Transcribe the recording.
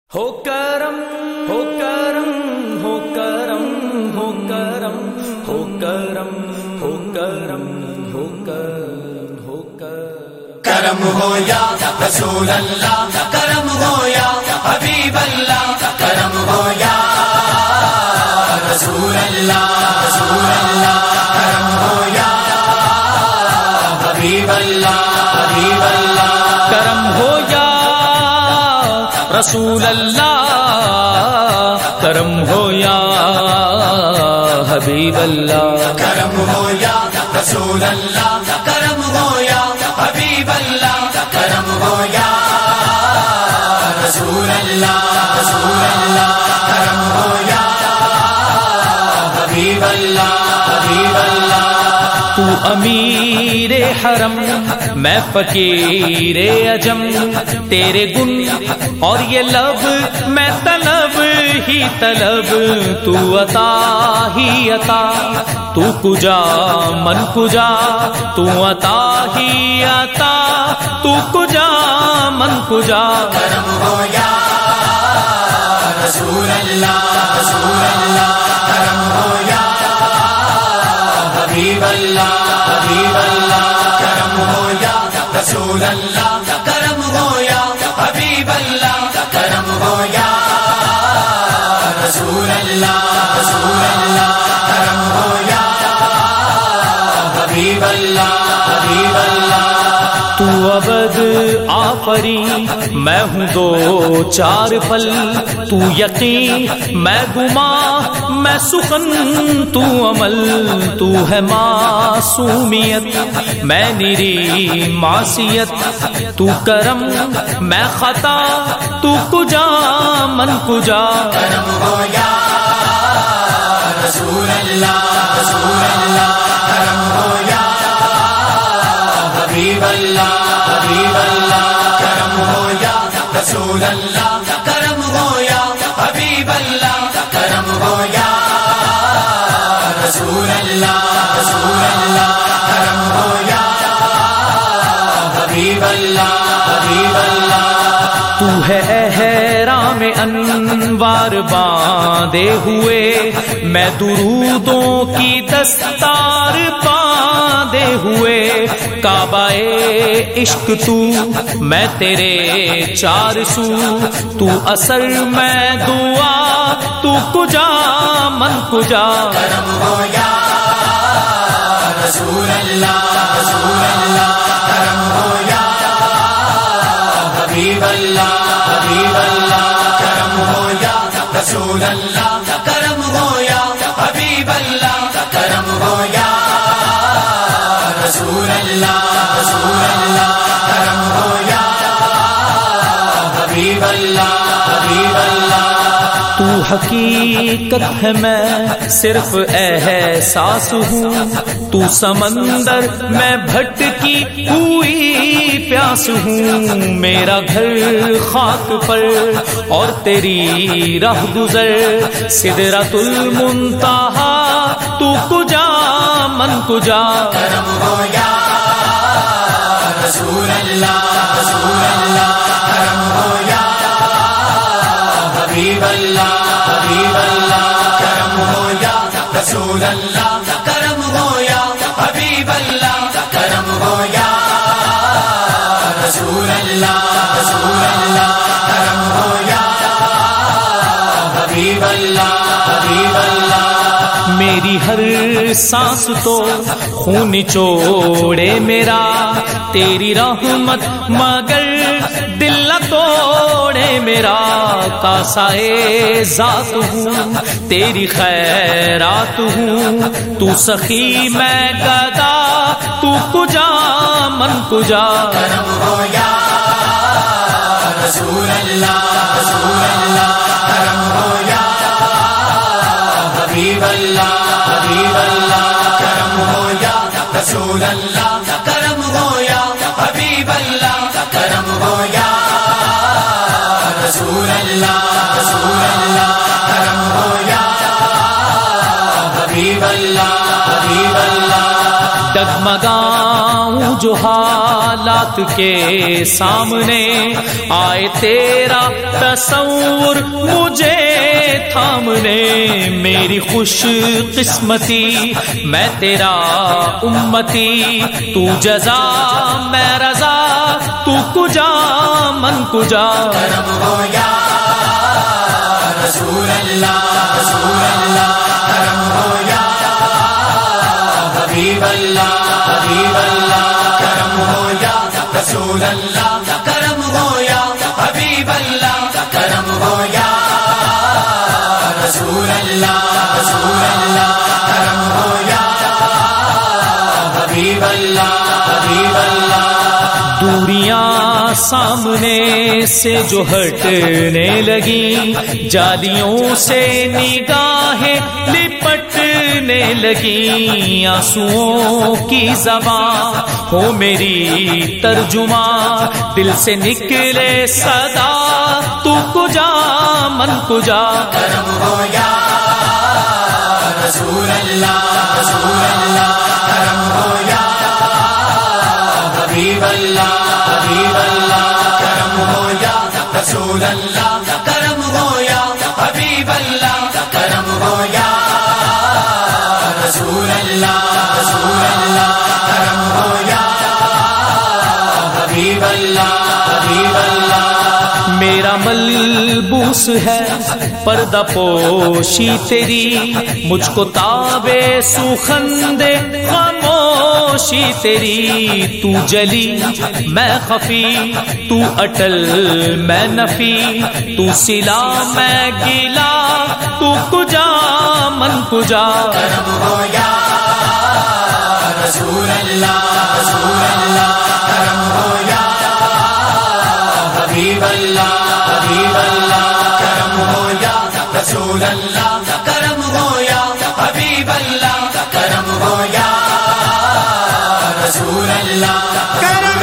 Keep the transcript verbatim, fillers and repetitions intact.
ہو کرم ہو کرم ہو کرم ہو کرم ہو کرم ہو کرم ہو کرم ہو کرم کرم ہو یا رسول اللہ، کرم ہو یا حبیب اللہ، کرم ہو یا رسول اللہ، رسول اللہ، کرم ہو یا حبیب اللہ، حبیب اللہ، کرم ہو یا رسول اللہ، کرم ہو یا حبیب اللہ، کرم ہو یا رسول اللہ، کرم ہو یا حبیب اللہ، کرم ہو یا رسول اللہ، رسول اللہ، کرم ہو یا حبیب اللہ، حبیب اللہ۔ تو امیر حرم میں فقیر عجم، تیرے گن اور یہ لب میں طلب ہی طلب، تو عطا ہی عطا، تو کجا من کجا، تو عطا ہی عطا، تو کجا من کجا، کرم ہو یا رسول اللہ، رسول اللہ، کرم ہو یا حبیب اللہ، حبیب اللہ، کرم ہو یا رسول اللہ، کرم ہو یا حبیب اللہ، کرم ہو یا رسول اللہ، رسول اللہ، کرم ہو یا حبیب اللہ، حبیب اللہ۔ تو ابد آفری میں ہوں دو چار پل، تو یقین میں گما میں سخن، تو عمل تو ہے معصومیت میں نری معصیت، تو کرم میں خطا، تو کجا من کجا، کرم ہو یا رسول اللہ، رسول اللہ، کرم ہو یا حبیب اللہ، حبیب اللہ، کرم ہو یا رسول اللہ، کرم ہو یا حبیب اللہ، کرم ہو یا رسول اللہ، رسول اللہ، کرم ہو یا حبیب اللہ، حبیب اللہ۔ تو ہے احرام انوار باندھے ہوئے، میں درودوں کی دستار باندھے ہوئے، کعبہ عشق تو میں تیرے چار سو، تو اثر میں دعا، تو کجا من کجا، کرم ہو یا رسول اللہ، رسول اللہ، کرم ہو یا حبیب اللہ، حبیب اللہ، کرم ہو یا رسول اللہ، کرم ہو یا حبیب اللہ، کرم ہو یا رسول اللہ، رسول اللہ، کرم ہو یا حبیب اللہ، حبیب اللہ۔ تو حقیقت ہے میں صرف احساس ہوں، تو سمندر میں بھٹکی ہوئی پیاس ہوں، میرا گھر خاک پر اور تیری راہ گزر سدرۃ المنتہا، تو کجا من کجا، کرم ہو یا رسول اللہ، رسول اللہ، کرم ہو یا حبیب اللہ، حبیب اللہ، کرم ہو یا رسول اللہ، کرم ہو یا حبیب اللہ، کرم ہو یا رسول اللہ، رسول اللہ، کرم ہو یا حبیب اللہ، حبیب اللہ۔ میری ہر سانس تو خون چوڑے میرا، تیری رحمت مگر دل نہ توڑے میرا، کاسائے ذات ہوں تیری خیرات ہوں، تو سخی میں گدا، تو کجا من کجا، کرم ہو یا رسول اللہ، رسول اللہ، کرم ہو یا حبیب اللہ، حبیب اللہ، کرم ہو یا رسول اللہ، کرم ہو یا حبیب اللہ، کرم ہو یا رسول اللہ، رسول اللہ، کرم ہو یا حبیب اللہ، حبیب اللہ۔ ڈگمگاؤں ہوں جو حالات کے سامنے، آئے تیرا تصور مجھے تھامنے، میری خوش قسمتی میں تیرا امتی، تو جزا میں رضا، تو کجا من کجا، کرم ہو یا رسول اللہ، رسول اللہ، کرم ہو یا حبیب اللہ، حبیب اللہ، کرم ہو یا رسول اللہ، کرم ہو یا حبیب اللہ، کرم ہو یا رسول اللہ، رسول اللہ، کرم ہو یا حبیب اللہ، حبیب اللہ۔ دوریاں سامنے سے جو ہٹنے لگی، جالیوں سے نگاہیں لپٹنے لگی، آنسوؤں کی زبان ہو میری ترجمہ، دل سے نکلے صدا، تو کجا من کجا، کرم ہو یا رسول اللہ، رسول اللہ، کرم ہو یا حبیب اللہ، حبیب اللہ، کرم ہو یا رسول اللہ، کرم ہو یا حبیب اللہ، کرم ہو یا رسول اللہ، رسول اللہ، کرم ہو یا حبیب اللہ، حبیب اللہ۔ میرا ملبوس ہے پردہ پوشی تیری، مجھ کو تابے سوخندے خاموشی تیری، تو جلی میں خفی، تو اٹل میں نفی، تو سلا میں گیلا، تو کجا من کجا، کرم ہو یا رسول اللہ، رسول اللہ، کرم ہو یا حبیب اللہ، حبیب اللہ، کرم ہو یا رسول اللہ، کرم ہو یا حبیب اللہ، کرم ہو یا رسول اللہ، کرم